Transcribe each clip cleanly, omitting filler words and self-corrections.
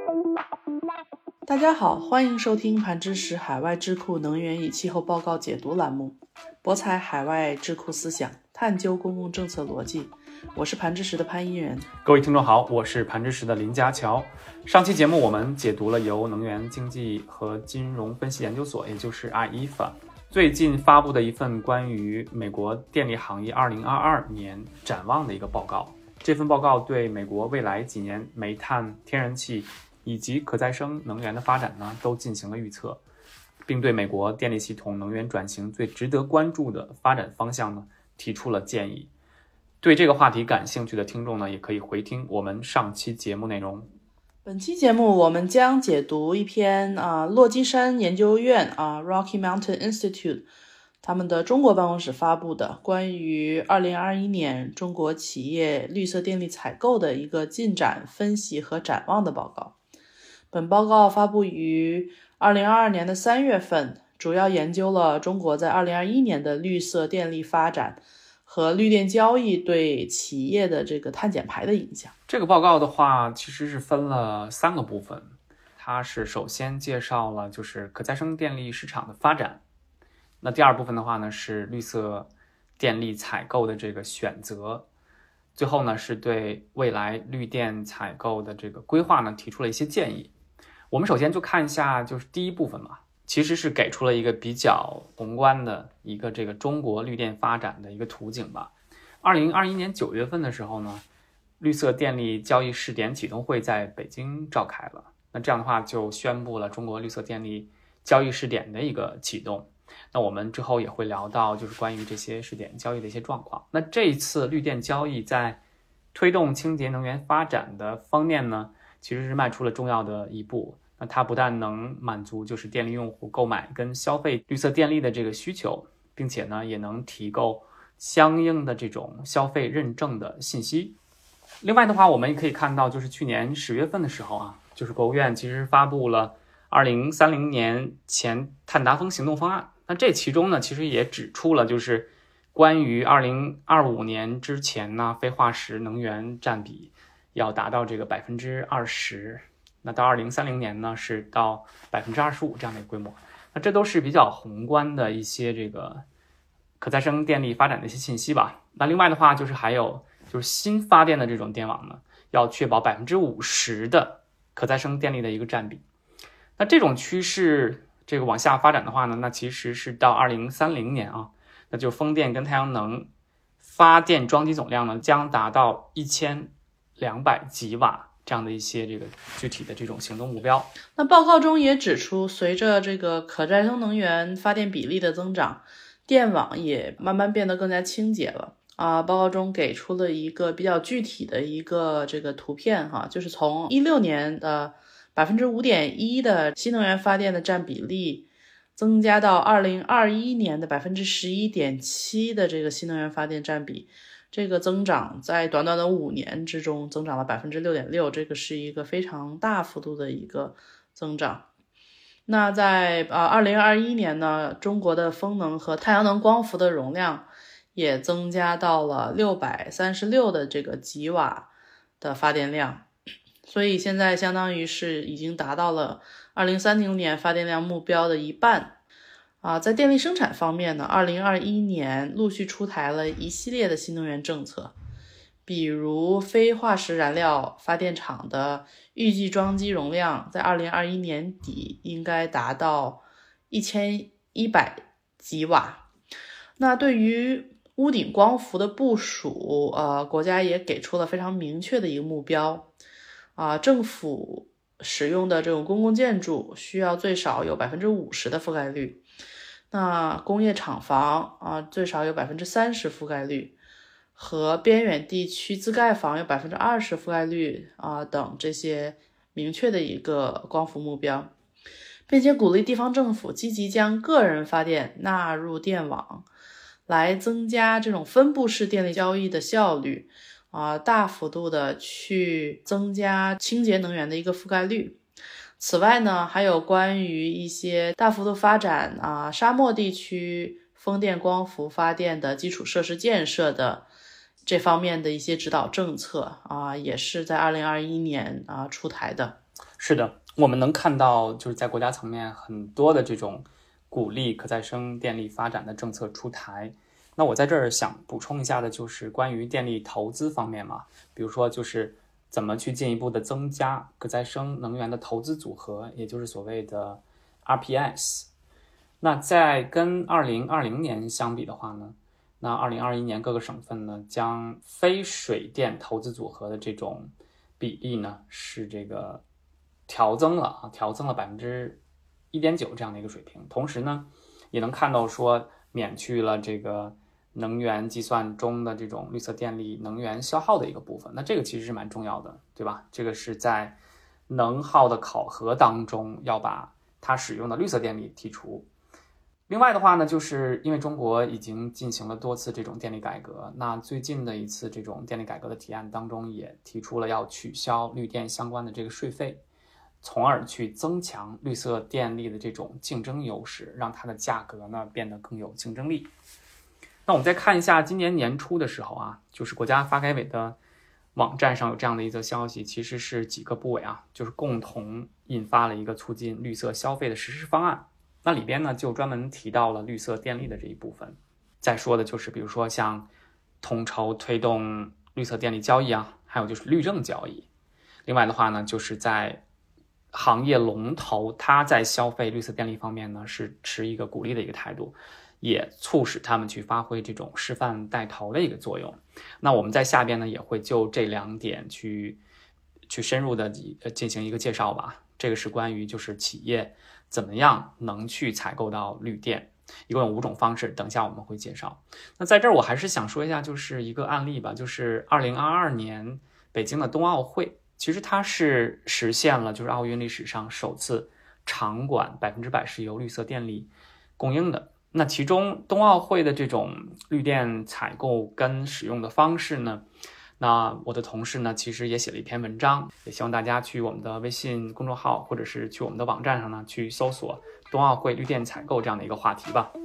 大家好，欢迎收听盘知识海外智库能源与气候报告解读栏目，博采海外智库思想，探究公共政策逻辑。我是盘知识的潘一人。 各位听众好，我是盘知识的林家乔。上期节目我们解读了由能源经济和金融分析研究所，也就是 IEFA 最近发布的一份关于美国电力行业2022年展望的一个报告。这份报告对美国未来几年煤炭、天然气以及可再生能源的发展呢，都进行了预测，并对美国电力系统能源转型最值得关注的发展方向呢，提出了建议。对这个话题感兴趣的听众呢，也可以回听我们上期节目内容。 本期节目我们将解读一篇落基山研究院Rocky Mountain Institute 他们的中国办公室发布的关于2021年中国企业绿色电力采购的一个进展分析和展望的报告。本报告发布于2022年的3月份，主要研究了中国在2021年的绿色电力发展和绿电交易对企业的这个碳减排的影响。 这个报告的话，其实是分了3个部分。它是首先介绍了就是可再生电力市场的发展，那第二部分的话呢，是绿色电力采购的这个选择，最后呢是对未来绿电采购的这个规划呢提出了一些建议。我们首先就看一下就是第一部分嘛，其实是给出了一个比较宏观的一个这个中国绿电发展的一个图景吧。2021年9月份的时候呢，绿色电力交易试点启动会在北京召开了，那这样的话就宣布了中国绿色电力交易试点的一个启动。那我们之后也会聊到就是关于这些试点交易的一些状况。那这一次绿电交易在推动清洁能源发展的方面呢，其实是迈出了重要的一步。那它不但能满足就是电力用户购买跟消费绿色电力的这个需求，并且呢也能提供相应的这种消费认证的信息。另外的话，我们也可以看到就是去年10月份的时候就是国务院其实发布了2030年前碳达峰行动方案。那这其中呢其实也指出了就是关于2025年之前呢非化石能源占比要达到这个 20%， 那到2030年呢是到 25% 这样的规模。那这都是比较宏观的一些这个可再生电力发展的一些信息吧。那另外的话就是还有就是新发电的这种电网呢，要确保 50% 的可再生电力的一个占比。那这种趋势这个往下发展的话呢，那其实是到2030年那就风电跟太阳能发电装机总量呢将达到1200吉瓦这样的一些这个具体的这种行动目标。 那报告中也指出，随着这个可再生能源发电比例的增长，电网也慢慢变得更加清洁了报告中给出了一个比较具体的一个这个图片就是从16年的 5.1% 的新能源发电的占比例增加到2021年的 11.7% 的这个新能源发电占比，这个增长在短短的5年之中增长了 6.6%， 这个是一个非常大幅度的一个增长。那在2021年呢，中国的风能和太阳能光伏的容量也增加到了636的这个吉瓦的发电量，所以现在相当于是已经达到了2030年发电量目标的一半在电力生产方面呢，2021年陆续出台了一系列的新能源政策，比如非化石燃料发电厂的预计装机容量在2021年底应该达到1100吉瓦。那对于屋顶光伏的部署国家也给出了非常明确的一个目标政府使用的这种公共建筑需要最少有 50% 的覆盖率，那工业厂房最少有 30% 覆盖率，和边远地区自盖房有 20% 覆盖率等这些明确的一个光伏目标，并且鼓励地方政府积极将个人发电纳入电网，来增加这种分布式电力交易的效率大幅度的去增加清洁能源的一个覆盖率。此外呢，还有关于一些大幅度发展沙漠地区风电光伏发电的基础设施建设的这方面的一些指导政策也是在2021年出台的。 是的，我们能看到就是在国家层面很多的这种鼓励可再生电力发展的政策出台。那我在这儿想补充一下的就是关于电力投资方面嘛，比如说就是怎么去进一步的增加可再生能源的投资组合，也就是所谓的 RPS。那在跟2020年相比的话呢，那2021年各个省份呢将非水电投资组合的这种比例呢是这个调增了1.9%这样的一个水平。同时呢，也能看到说免去了这个能源计算中的这种绿色电力能源消耗的一个部分。那这个其实是蛮重要的，对吧？这个是在能耗的考核当中要把它使用的绿色电力剔除。另外的话呢，就是因为中国已经进行了多次这种电力改革，那最近的一次这种电力改革的提案当中也提出了要取消绿电相关的这个税费，从而去增强绿色电力的这种竞争优势，让它的价格呢变得更有竞争力。那我们再看一下今年年初的时候啊，就是国家发改委的网站上有这样的一则消息，其实是几个部委啊，就是共同印发了一个促进绿色消费的实施方案。那里边呢就专门提到了绿色电力的这一部分，再说的就是比如说像统筹推动绿色电力交易啊，还有就是绿证交易。另外的话呢，就是在行业龙头它在消费绿色电力方面呢是持一个鼓励的一个态度，也促使他们去发挥这种示范带头的一个作用。那我们在下边呢也会就这2点去深入的进行一个介绍吧。这个是关于就是企业怎么样能去采购到绿电，一共有5种方式，等一下我们会介绍。那在这儿我还是想说一下，就是一个案例吧，就是2022年北京的冬奥会，其实它是实现了就是奥运历史上首次场馆100%是由绿色电力供应的。那其中冬奥会的这种绿电采购跟使用的方式呢，那我的同事呢其实也写了一篇文章，也希望大家去我们的微信公众号或者是去我们的网站上呢去搜索冬奥会绿电采购这样的一个话题吧。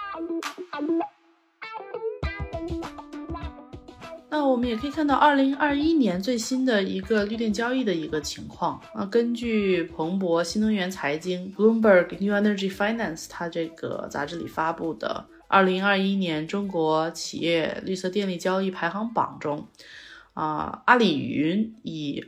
那我们也可以看到2021年最新的一个绿电交易的一个情况。根据彭博新能源财经 Bloomberg New Energy Finance 它这个杂志里发布的2021年中国企业绿色电力交易排行榜中，阿里云以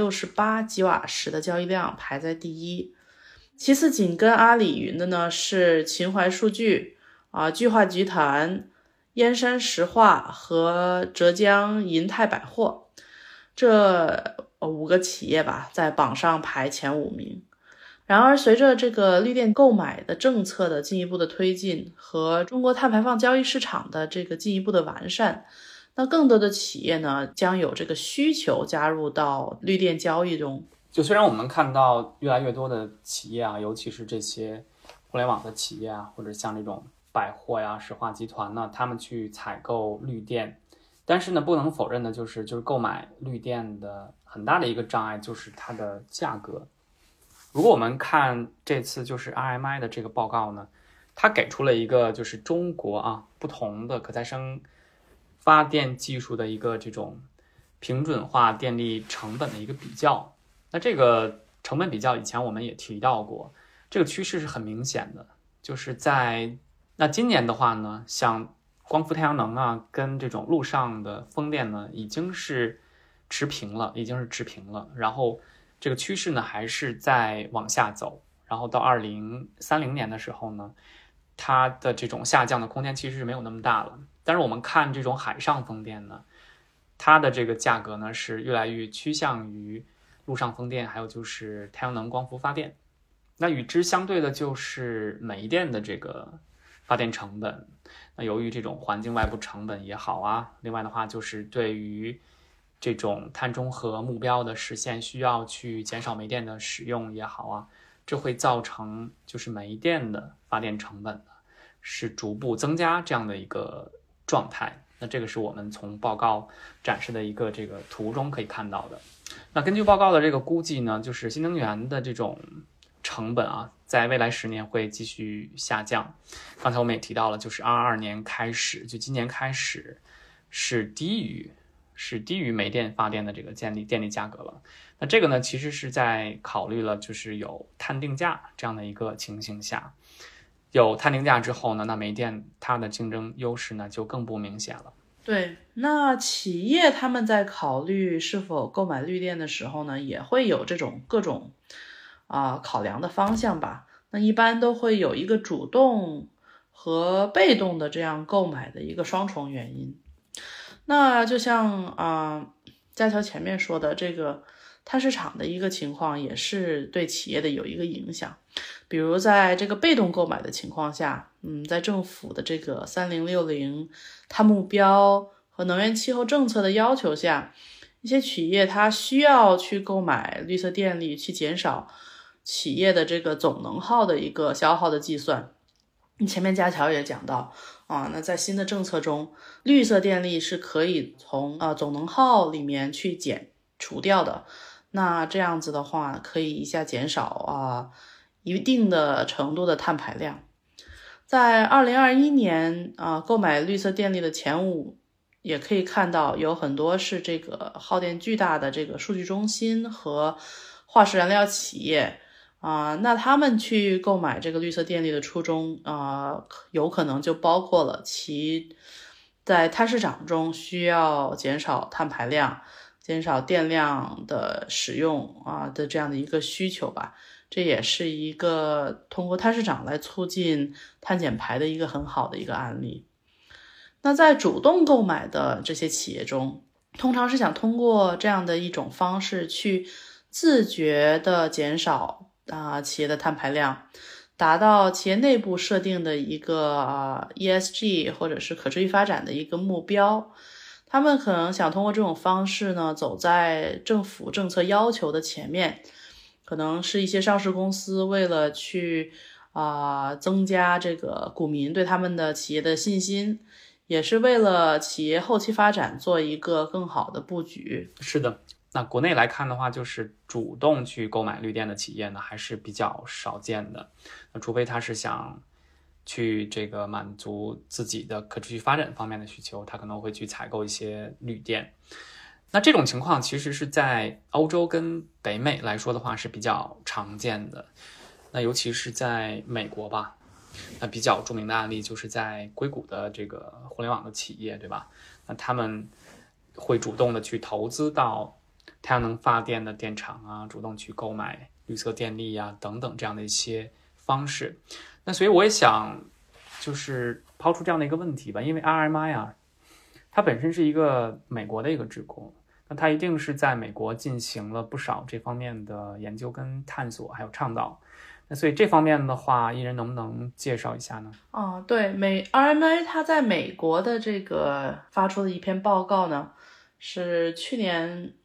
268吉瓦时的交易量排在第一，其次紧跟阿里云的呢是秦淮数据、聚化集团、燕山石化和浙江银泰百货，这5个企业吧，在榜上排前5名。然而，随着这个绿电购买的政策的进一步的推进和中国碳排放交易市场的这个进一步的完善，那更多的企业呢将有这个需求加入到绿电交易中。 就虽然我们看到越来越多的企业啊，尤其是这些互联网的企业啊，或者像这种百货呀、石化集团呢，他们去采购绿电，但是呢，不能否认的就是购买绿电的很大的一个障碍就是它的价格。如果我们看这次就是 RMI 的这个报告呢，它给出了一个就是中国不同的可再生发电技术的一个这种平准化电力成本的一个比较。那这个成本比较以前我们也提到过，这个趋势是很明显的，就是在那今年的话呢，像光伏太阳能跟这种陆上的风电呢已经是持平了，然后这个趋势呢还是在往下走，然后到2030年的时候呢，它的这种下降的空间其实是没有那么大了。但是我们看这种海上风电呢，它的这个价格呢是越来越趋向于陆上风电，还有就是太阳能光伏发电。那与之相对的就是煤电的这个发电成本。那由于这种环境外部成本也好另外的话就是对于这种碳中和目标的实现需要去减少煤电的使用也好这会造成就是煤电的发电成本是逐步增加这样的一个状态。那这个是我们从报告展示的一个这个图中可以看到的。那根据报告的这个估计呢，就是新能源的这种成本在未来10年会继续下降。刚才我们也提到了，就是22年开始，就今年开始是低于是低于煤电发电的这个电力价格了。那这个呢，其实是在考虑了就是有碳定价这样的一个情形下，有碳定价之后呢，那煤电它的竞争优势呢就更不明显了。 对，那企业他们在考虑是否购买绿电的时候呢，也会有这种各种考量的方向吧。那一般都会有一个主动和被动的这样购买的一个双重原因。那就像佳乔前面说的，这个碳市场的一个情况也是对企业的有一个影响。比如在这个被动购买的情况下，在政府的这个3060碳目标和能源气候政策的要求下，一些企业它需要去购买绿色电力，去减少企业的这个总能耗的一个消耗的计算。前面佳乔也讲到那在新的政策中，绿色电力是可以从总能耗里面去减除掉的。那这样子的话，可以一下减少一定的程度的碳排量。在2021年购买绿色电力的前5也可以看到，有很多是这个耗电巨大的这个数据中心和化石燃料企业那他们去购买这个绿色电力的初衷有可能就包括了其在碳市场中需要减少碳排量、减少电量的使用的这样的一个需求吧。这也是一个通过碳市场来促进碳减排的一个很好的一个案例。那在主动购买的这些企业中，通常是想通过这样的一种方式去自觉的减少企业的碳排量，达到企业内部设定的一个ESG 或者是可持续发展的一个目标。他们可能想通过这种方式呢，走在政府政策要求的前面，可能是一些上市公司为了去增加这个股民对他们的企业的信心，也是为了企业后期发展做一个更好的布局。 是的，那国内来看的话，就是主动去购买绿电的企业呢，还是比较少见的。那除非他是想去这个满足自己的可持续发展方面的需求，他可能会去采购一些绿电。那这种情况其实是在欧洲跟北美来说的话是比较常见的。那尤其是在美国吧，那比较著名的案例就是在硅谷的这个互联网的企业，对吧？那他们会主动的去投资到太阳能发电的电厂主动去购买绿色电力等等这样的一些方式。那所以我也想就是抛出这样的一个问题吧，因为 RMI 它本身是一个美国的一个机构，那它一定是在美国进行了不少这方面的研究跟探索还有倡导。那所以这方面的话，艺人能不能介绍一下呢？ 对，RMI 它在美国的这个发出的一篇报告呢，是去年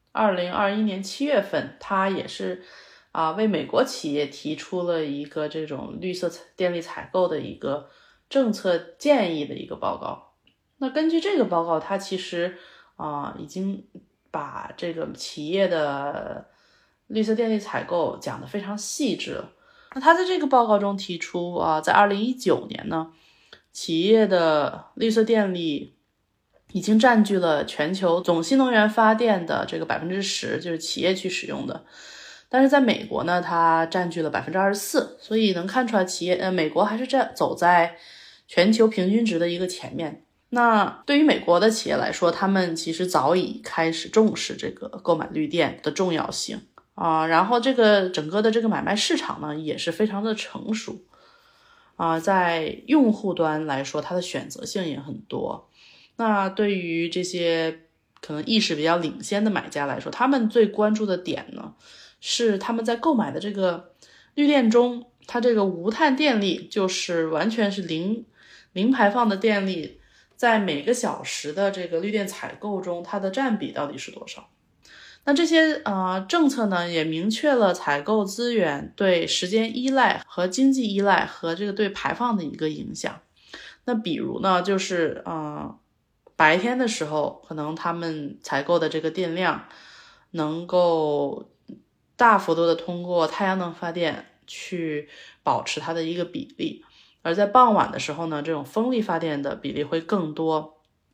2021年7月份，它也是为美国企业提出了一个这种绿色电力采购的一个政策建议的一个报告。那根据这个报告，它其实已经把这个企业的绿色电力采购讲得非常细致了。那他在这个报告中提出在2019年呢，企业的绿色电力已经占据了全球总新能源发电的这个 10%， 就是企业去使用的。但是在美国呢，它占据了 24%， 所以能看出来美国还是走在全球平均值的一个前面。那对于美国的企业来说，他们其实早已开始重视这个购买绿电的重要性然后这个整个的这个买卖市场呢也是非常的成熟在用户端来说，它的选择性也很多。那对于这些可能意识比较领先的买家来说，他们最关注的点呢，是他们在购买的这个绿电中，它这个无碳电力，就是完全是零排放的电力，在每个小时的这个绿电采购中，它的占比到底是多少。那这些政策呢，也明确了采购资源对时间依赖和经济依赖和这个对排放的一个影响。那比如呢，就是白天的时候，可能他们采购的这个电量能够大幅度的通过太阳能发电去保持它的一个比例，而在傍晚的时候呢，这种风力发电的比例会更多。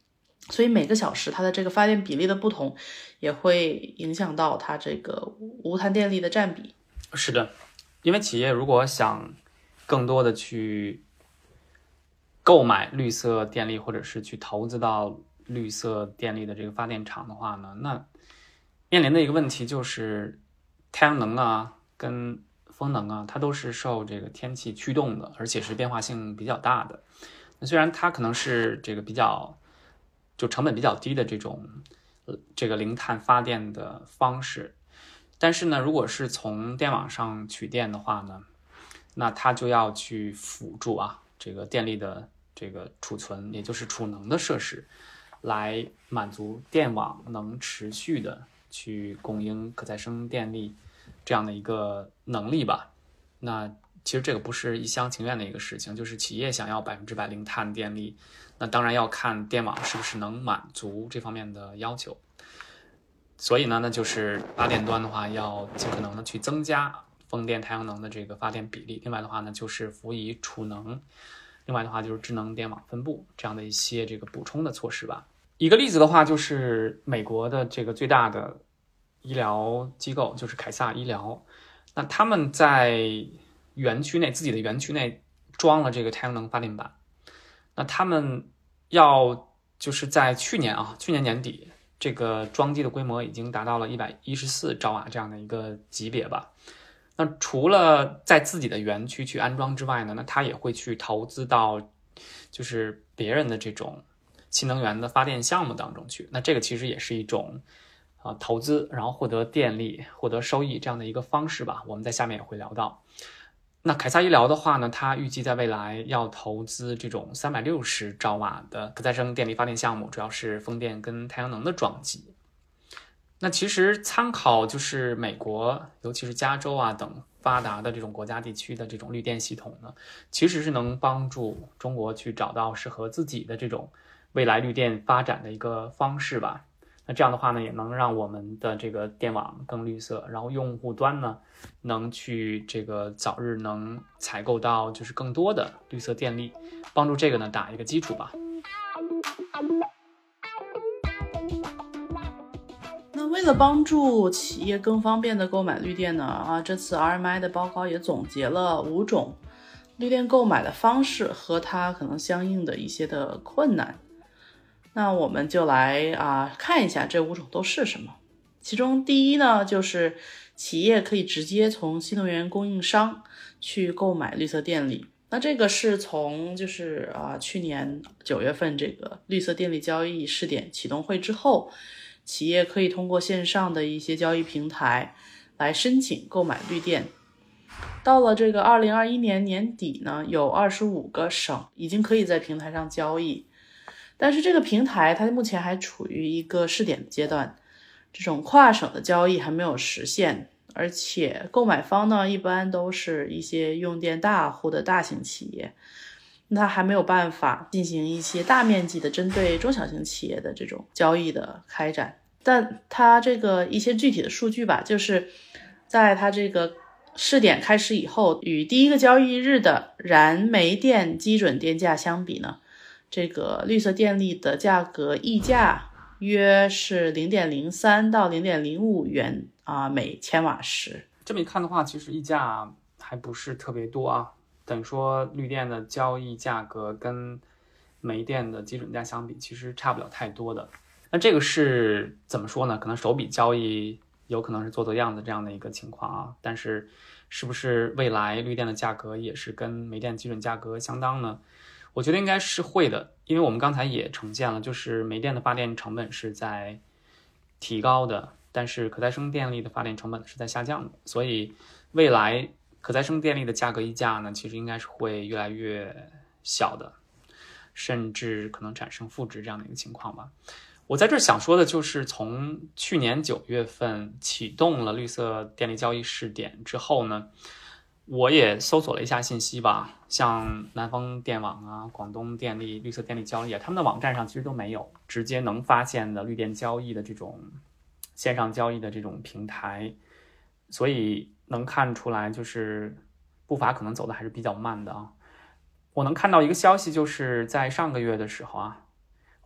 所以每个小时它的这个发电比例的不同，也会影响到它这个无碳电力的占比。 是的，因为企业如果想更多的去购买绿色电力，或者是去投资到绿色电力的这个发电厂的话呢，那面临的一个问题就是太阳能啊跟风能啊，它都是受这个天气驱动的，而且是变化性比较大的。那虽然它可能是这个比较就成本比较低的这个零碳发电的方式，但是呢，如果是从电网上取电的话呢，那它就要去辅助这个电力的这个储存，也就是储能的设施，来满足电网能持续的去供应可再生电力这样的一个能力吧。那其实这个不是一厢情愿的一个事情，就是企业想要100%零碳电力，那当然要看电网是不是能满足这方面的要求。所以呢，那就是发电端的话，要尽可能的去增加风电、太阳能的这个发电比例。另外的话呢，就是辅以储能。另外的话就是智能电网分布这样的一些这个补充的措施吧。一个例子的话，就是美国的这个最大的医疗机构，就是凯撒医疗。那他们在园区内，自己的园区内装了这个太阳能发电板。那他们就是在去年年底，这个装机的规模已经达到了114兆瓦这样的一个级别吧。那除了在自己的园区去安装之外呢，那他也会去投资到就是别人的这种新能源的发电项目当中去。那这个其实也是一种投资，然后获得电力、获得收益这样的一个方式吧。我们在下面也会聊到。那凯撒医疗的话呢，它预计在未来要投资这种360兆瓦的可再生电力发电项目，主要是风电跟太阳能的装机。那其实参考就是美国，尤其是加州等发达的这种国家地区的这种绿电系统呢，其实是能帮助中国去找到适合自己的这种未来绿电发展的一个方式吧。那这样的话呢，也能让我们的这个电网更绿色，然后用户端呢，能去这个早日能采购到就是更多的绿色电力，帮助这个呢打一个基础吧。 为了帮助企业更方便的购买绿电呢，这次 RMI 的报告也总结了5种绿电购买的方式和它可能相应的一些的困难。那我们就来看一下这5种都是什么。其中第一呢，就是企业可以直接从新能源供应商去购买绿色电力。那这个是从去年9月份这个绿色电力交易试点启动会之后，企业可以通过线上的一些交易平台来申请购买绿电。到了这个2021年年底呢，有25个省已经可以在平台上交易，但是这个平台它目前还处于一个试点阶段，这种跨省的交易还没有实现，而且购买方呢一般都是一些用电大户的大型企业，它还没有办法进行一些大面积的针对中小型企业的这种交易的开展。但它这个一些具体的数据吧，就是在它这个试点开始以后，与第一个交易日的燃煤电基准电价相比呢，这个绿色电力的价格溢价约是 0.03 到 0.05 元每千瓦时。 这么一看的话，其实溢价还不是特别多等于说绿电的交易价格跟煤电的基准价相比，其实差不了太多的。那这个是怎么说呢？可能手笔交易有可能是做样子这样的一个情况但是是不是未来绿电的价格也是跟煤电基准价格相当呢？我觉得应该是会的，因为我们刚才也呈现了，就是煤电的发电成本是在提高的，但是可再生电力的发电成本是在下降的，所以未来可再生电力的价格溢价呢，其实应该是会越来越小的，甚至可能产生负值这样的一个情况吧。我在这想说的就是，从去年9月份启动了绿色电力交易试点之后呢，我也搜索了一下信息吧，像南方电网广东电力绿色电力交易他们的网站上其实都没有直接能发现的绿电交易的这种线上交易的这种平台，所以能看出来就是步伐可能走的还是比较慢的我能看到一个消息，就是在上个月的时候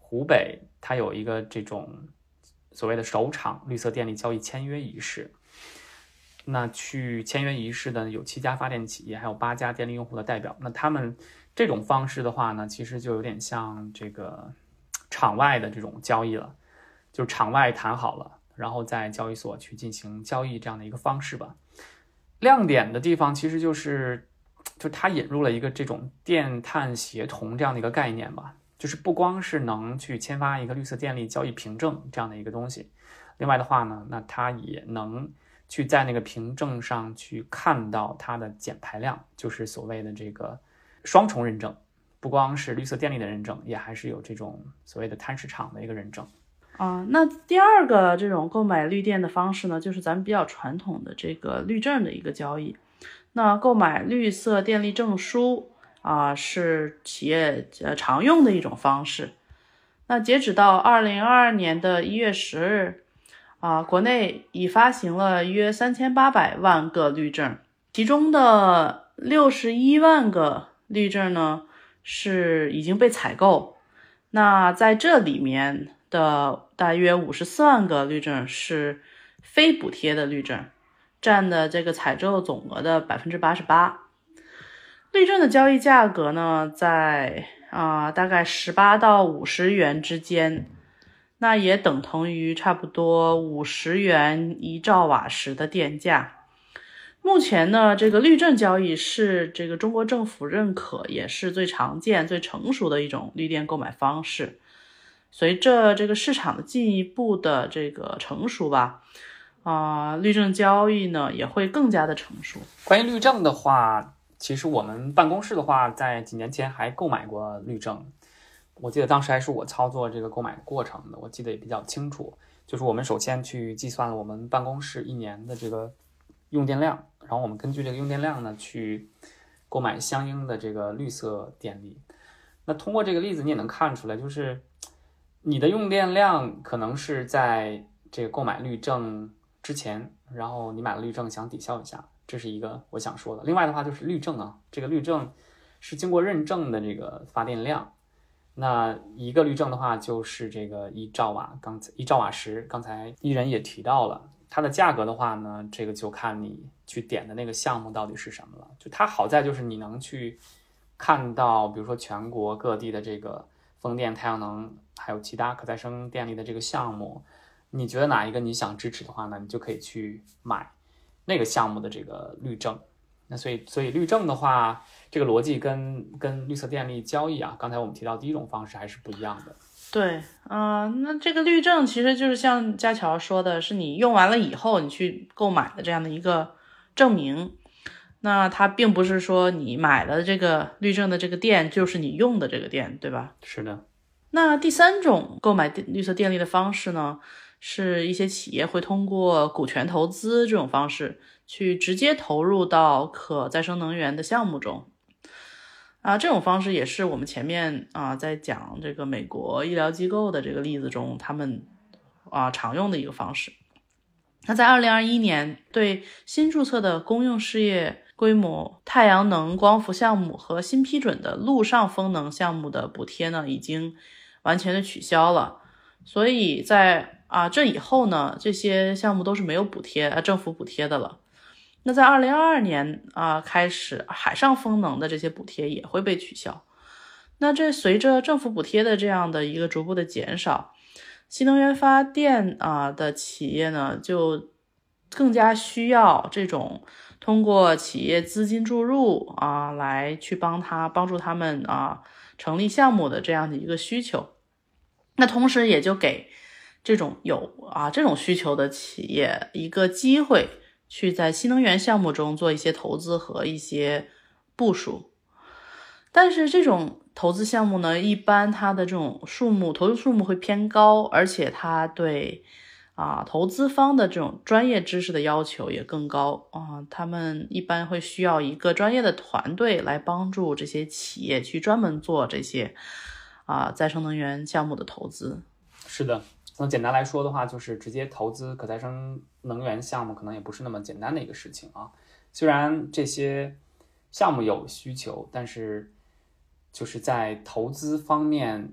湖北它有一个这种所谓的首场绿色电力交易签约仪式。那去签约仪式的有7家发电企业，还有8家电力用户的代表。那他们这种方式的话呢，其实就有点像这个场外的这种交易了，就是场外谈好了，然后在交易所去进行交易这样的一个方式吧。亮点的地方其实就是它引入了一个这种电碳协同这样的一个概念吧，就是不光是能去签发一个绿色电力交易凭证这样的一个东西，另外的话呢，那它也能去在那个凭证上去看到它的减排量，就是所谓的这个双重认证，不光是绿色电力的认证，也还是有这种所谓的碳市场的一个认证。 那第二个这种购买绿电的方式呢，就是咱们比较传统的这个绿证的一个交易。那购买绿色电力证书是企业常用的一种方式。那截止到2022年的1月10日国内已发行了约3800万个绿证，其中的61万个绿证呢是已经被采购。那在这里面的大约54万个绿证是非补贴的绿证，占的这个采购总额的 88%。绿证的交易价格呢，在大概18到50元之间，那也等同于差不多50元1兆瓦时的电价。目前呢，这个绿证交易是这个中国政府认可，也是最常见、最成熟的一种绿电购买方式。随着这个市场的进一步的这个成熟吧，绿证交易呢也会更加的成熟。 关于绿证的话，其实我们办公室的话，在几年前还购买过绿证，我记得当时还是我操作这个购买的过程的，我记得也比较清楚。就是我们首先去计算了我们办公室1年的这个用电量，然后我们根据这个用电量呢去购买相应的这个绿色电力。那通过这个例子你也能看出来，就是你的用电量可能是在这个购买绿证之前，然后你买了绿证想抵消一下，这是一个我想说的。另外的话就是绿证这个绿证是经过认证的这个发电量，那一个绿证的话就是这个1兆瓦时，刚才伊人也提到了。它的价格的话呢，这个就看你去点的那个项目到底是什么了。就它好在就是你能去看到，比如说全国各地的这个风电、太阳能还有其他可再生电力的这个项目，你觉得哪一个你想支持的话呢，你就可以去买那个项目的这个绿证。那所以绿证的话，这个逻辑跟绿色电力交易刚才我们提到第一种方式还是不一样的。 对，那这个绿证其实就是像佳乔说的，是你用完了以后你去购买的这样的一个证明。那它并不是说你买了这个绿证的这个电就是你用的这个电，对吧？ 是的。 那第三种购买绿色电力的方式呢，是一些企业会通过股权投资这种方式去直接投入到可再生能源的项目中。这种方式也是我们前面在讲这个美国医疗机构的这个例子中他们常用的一个方式。那在2021年对新注册的公用事业规模太阳能光伏项目和新批准的陆上风能项目的补贴呢，已经完全的取消了。所以在这以后呢，这些项目都是没有补贴政府补贴的了。那在2022年开始，海上风能的这些补贴也会被取消。那这随着政府补贴的这样的一个逐步的减少，新能源发电的企业呢，就更加需要这种通过企业资金注入来去帮助他们成立项目的这样的一个需求。那同时也就给这种有这种需求的企业一个机会，去在新能源项目中做一些投资和一些部署。但是这种投资项目呢，一般它的这种投资数目会偏高，而且它对投资方的这种专业知识的要求也更高他们一般会需要一个专业的团队来帮助这些企业去专门做这些再生能源项目的投资。 是的，那简单来说的话，就是直接投资可再生能源项目可能也不是那么简单的一个事情虽然这些项目有需求，但是就是在投资方面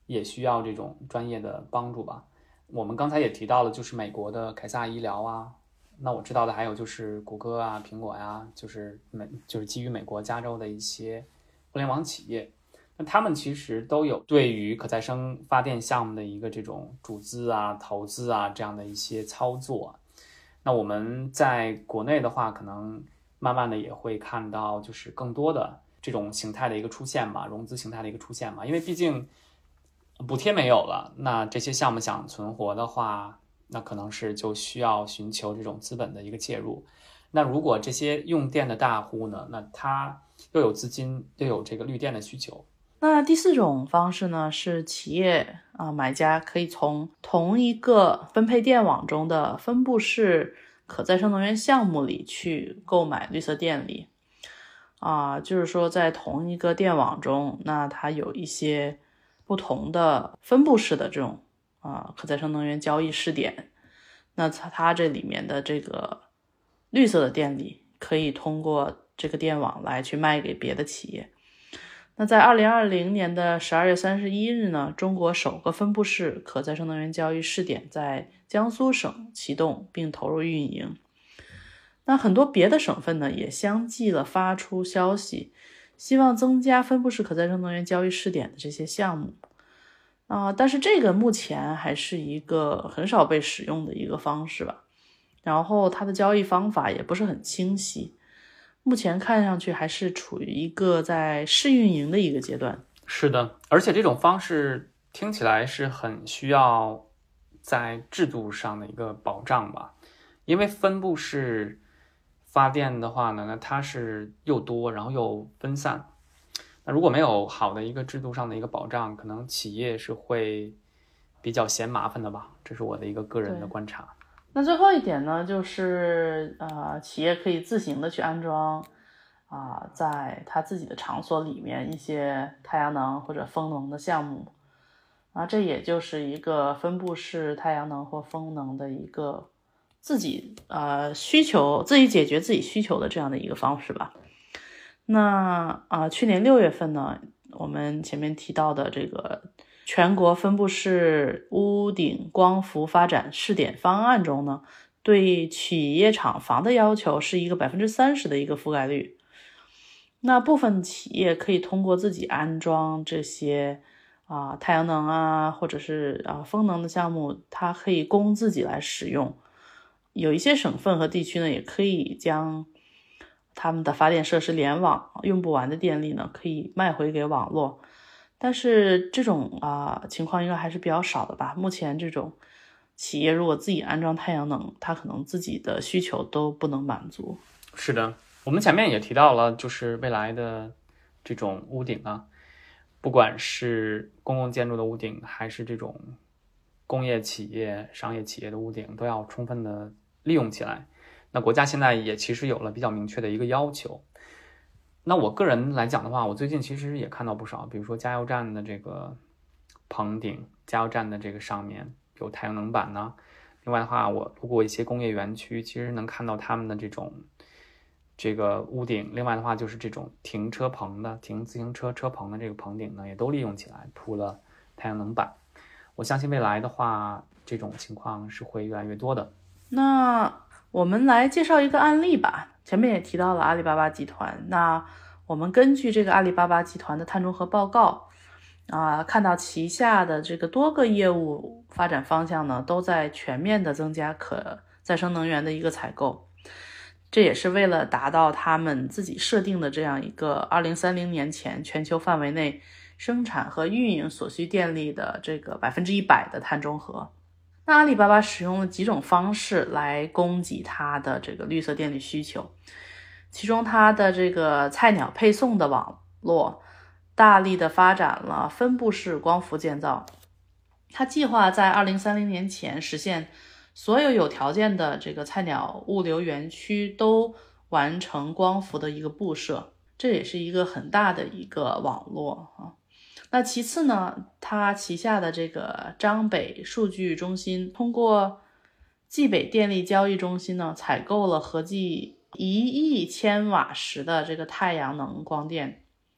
也需要这种专业的帮助吧。我们刚才也提到了，就是美国的凯撒医疗啊，那我知道的还有就是谷歌啊、苹果呀，就是基于美国加州的一些互联网企业，那他们其实都有对于可再生发电项目的一个这种注资啊、投资啊这样的一些操作。那我们在国内的话，可能慢慢的也会看到就是更多的这种形态的一个出现吧，融资形态的一个出现嘛，因为毕竟补贴没有了，那这些项目想存活的话，那可能是就需要寻求这种资本的一个介入。那如果这些用电的大户呢，那他又有资金，又有这个绿电的需求。 那第四种方式呢，是企业买家可以从同一个分配电网中的分布式可再生能源项目里去购买绿色电力。就是说在同一个电网中，那它有一些不同的分布式的这种可再生能源交易试点，那它这里面的这个绿色的电力可以通过这个电网来去卖给别的企业。那在2020年的12月31日呢，中国首个分布式可再生能源交易试点在江苏省启动并投入运营。那很多别的省份呢，也相继了发出消息，希望增加分布式可再生能源交易试点的这些项目。但是这个目前还是一个很少被使用的一个方式吧，然后它的交易方法也不是很清晰，目前看上去还是处于一个在试运营的一个阶段。 是的，而且这种方式听起来是很需要在制度上的一个保障吧，因为分布式发电的话呢，那它是又多然后又分散，那如果没有好的一个制度上的一个保障，可能企业是会比较嫌麻烦的吧，这是我的一个个人的观察。 那最后一点呢，就是企业可以自行的去安装在他自己的场所里面一些太阳能或者风能的项目这也就是一个分布式太阳能或风能的一个自己需求，自己解决自己需求的这样的一个方式吧。那去年6月份呢，我们前面提到的这个全国分布式屋顶光伏发展试点方案中呢，对企业厂房的要求是一个 30% 的一个覆盖率。那部分企业可以通过自己安装这些太阳能或者是风能的项目，它可以供自己来使用。有一些省份和地区呢，也可以将他们的发电设施联网，用不完的电力呢，可以卖回给网络。但是这种情况应该还是比较少的吧。目前这种企业如果自己安装太阳能，它可能自己的需求都不能满足。 是的，我们前面也提到了，就是未来的这种屋顶不管是公共建筑的屋顶，还是这种工业企业、商业企业的屋顶，都要充分的利用起来。那国家现在也其实有了比较明确的一个要求。那我个人来讲的话，我最近其实也看到不少，比如说加油站的这个棚顶，加油站的这个上面有太阳能板呢。另外的话，我路过一些工业园区，其实能看到他们的这个屋顶。另外的话，就是这种停车棚的、停自行车车棚的这个棚顶呢，也都利用起来铺了太阳能板。我相信未来的话，这种情况是会越来越多的。 那我们来介绍一个案例吧。前面也提到了阿里巴巴集团，那我们根据这个阿里巴巴集团的碳中和报告看到旗下的这个多个业务发展方向呢，都在全面的增加可再生能源的一个采购。这也是为了达到他们自己设定的这样一个2030年前全球范围内生产和运营所需电力的这个100%的碳中和。那阿里巴巴使用了几种方式来供给它的这个绿色电力需求，其中它的这个菜鸟配送的网络大力的发展了分布式光伏建造。它计划在2030年前实现所有有条件的这个菜鸟物流园区都完成光伏的一个布设，这也是一个很大的一个网络那其次呢，它旗下的这个张北数据中心通过冀北电力交易中心呢，采购了合计1亿千瓦时的这个太阳能光电，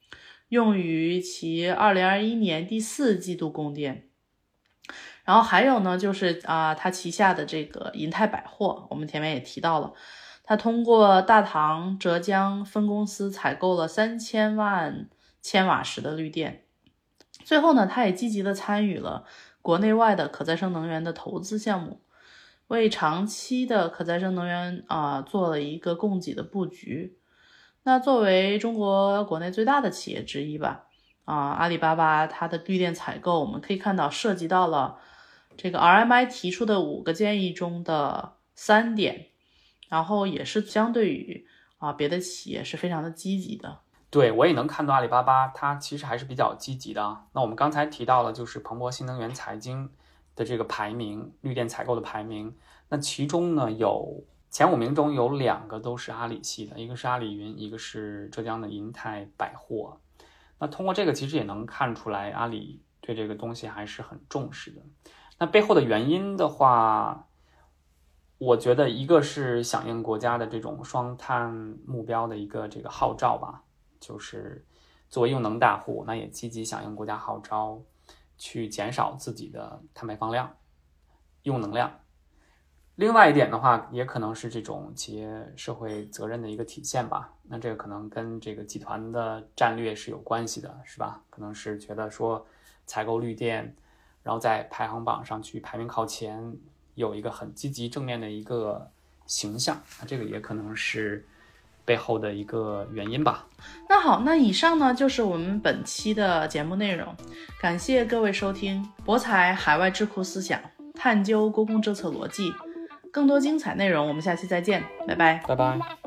用于其2021年第4季度供电。然后还有呢，就是它旗下的这个银泰百货，我们前面也提到了，它通过大唐浙江分公司采购了3000万千瓦时的绿电。最后呢，它也积极的参与了国内外的可再生能源的投资项目，为长期的可再生能源做了一个供给的布局。那作为中国国内最大的企业之一吧，阿里巴巴它的绿电采购，我们可以看到涉及到了这个 RMI 提出的5个建议中的3点，然后也是相对于别的企业是非常的积极的。 对，我也能看到阿里巴巴它其实还是比较积极的。那我们刚才提到了就是彭博新能源财经的这个排名，绿电采购的排名，那其中呢有前5名中有2个都是阿里系的，一个是阿里云，一个是浙江的银泰百货。那通过这个其实也能看出来阿里对这个东西还是很重视的。那背后的原因的话，我觉得一个是响应国家的这种双碳目标的一个这个号召吧，就是作为用能大户，那也积极响应国家号召，去减少自己的碳排放量、用能量。另外一点的话，也可能是这种企业社会责任的一个体现吧。那这个可能跟这个集团的战略是有关系的，是吧？可能是觉得说采购绿电，然后在排行榜上去排名靠前，有一个很积极正面的一个形象。那这个也可能是背后的一个原因吧。 那好，那以上呢就是我们本期的节目内容，感谢各位收听，博采海外智库思想，探究公共政策逻辑，更多精彩内容我们下期再见，拜拜。 拜拜。